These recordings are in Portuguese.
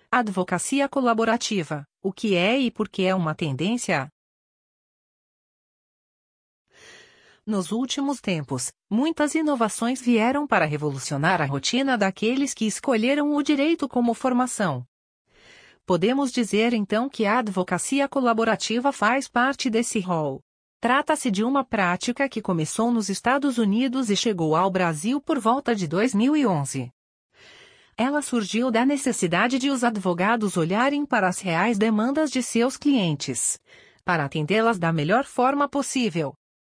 Advocacia colaborativa, o que é e por que é uma tendência? Nos últimos tempos, muitas inovações vieram para revolucionar a rotina daqueles que escolheram o direito como formação. Podemos dizer então que a advocacia colaborativa faz parte desse rol. Trata-se de uma prática que começou nos Estados Unidos e chegou ao Brasil por volta de 2011. Ela surgiu da necessidade de os advogados olharem para as reais demandas de seus clientes, para atendê-las da melhor forma possível.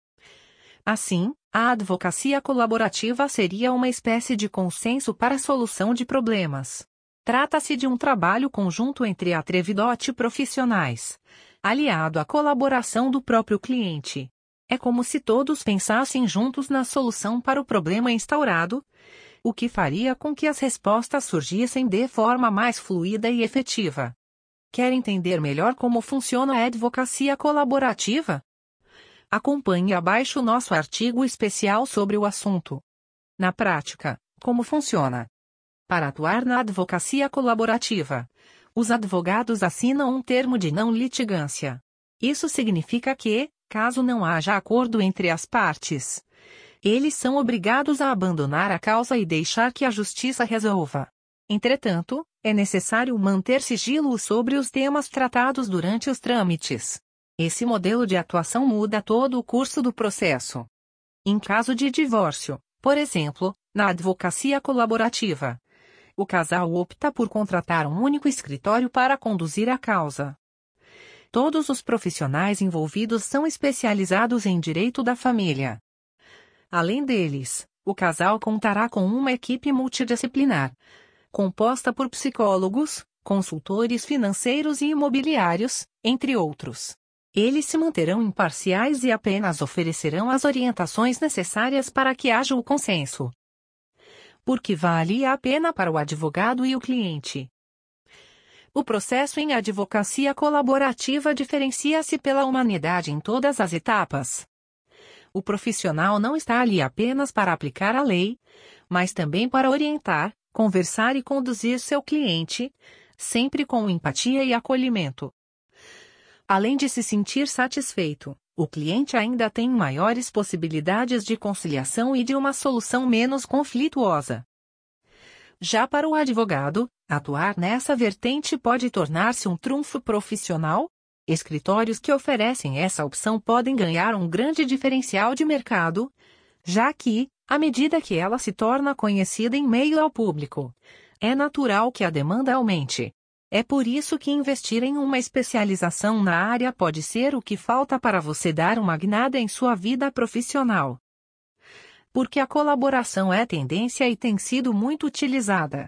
Assim, a advocacia colaborativa seria uma espécie de consenso para a solução de problemas. Trata-se de um trabalho conjunto entre atrevidote profissionais, aliado à colaboração do próprio cliente. É como se todos pensassem juntos na solução para o problema instaurado, o que faria com que as respostas surgissem de forma mais fluida e efetiva. Quer entender melhor como funciona a advocacia colaborativa? Acompanhe abaixo nosso artigo especial sobre o assunto. Na prática, como funciona? Para atuar na advocacia colaborativa, os advogados assinam um termo de não litigância. Isso significa que, caso não haja acordo entre as partes, eles são obrigados a abandonar a causa e deixar que a justiça resolva. Entretanto, é necessário manter sigilo sobre os temas tratados durante os trâmites. Esse modelo de atuação muda todo o curso do processo. Em caso de divórcio, por exemplo, na advocacia colaborativa, o casal opta por contratar um único escritório para conduzir a causa. Todos os profissionais envolvidos são especializados em direito da família. Além deles, o casal contará com uma equipe multidisciplinar, composta por psicólogos, consultores financeiros e imobiliários, entre outros. Eles se manterão imparciais e apenas oferecerão as orientações necessárias para que haja o consenso. Porque vale a pena para o advogado e o cliente. O processo em advocacia colaborativa diferencia-se pela humanidade em todas as etapas. O profissional não está ali apenas para aplicar a lei, mas também para orientar, conversar e conduzir seu cliente, sempre com empatia e acolhimento. Além de se sentir satisfeito, o cliente ainda tem maiores possibilidades de conciliação e de uma solução menos conflituosa. Já para o advogado, atuar nessa vertente pode tornar-se um trunfo profissional. Escritórios que oferecem essa opção podem ganhar um grande diferencial de mercado, já que, à medida que ela se torna conhecida em meio ao público, é natural que a demanda aumente. É por isso que investir em uma especialização na área pode ser o que falta para você dar uma guinada em sua vida profissional. Porque a colaboração é tendência e tem sido muito utilizada.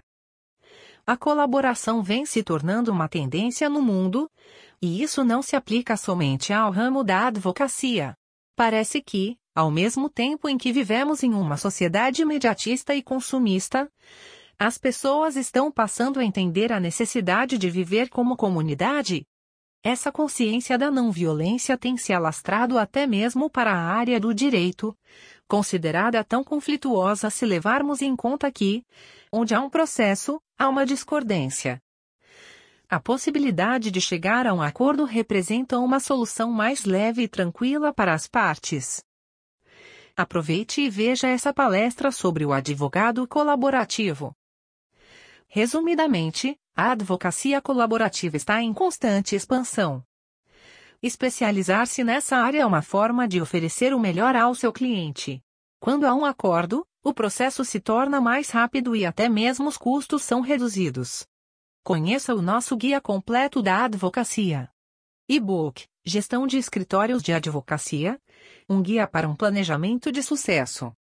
A colaboração vem se tornando uma tendência no mundo, e isso não se aplica somente ao ramo da advocacia. Parece que, ao mesmo tempo em que vivemos em uma sociedade imediatista e consumista, as pessoas estão passando a entender a necessidade de viver como comunidade. Essa consciência da não-violência tem se alastrado até mesmo para a área do direito, considerada tão conflituosa se levarmos em conta que, onde há um processo, há uma discordância. A possibilidade de chegar a um acordo representa uma solução mais leve e tranquila para as partes. Aproveite e veja essa palestra sobre o advogado colaborativo. Resumidamente, a advocacia colaborativa está em constante expansão. Especializar-se nessa área é uma forma de oferecer o melhor ao seu cliente. Quando há um acordo, o processo se torna mais rápido e até mesmo os custos são reduzidos. Conheça o nosso guia completo da advocacia. E-book, Gestão de Escritórios de Advocacia, um guia para um planejamento de sucesso.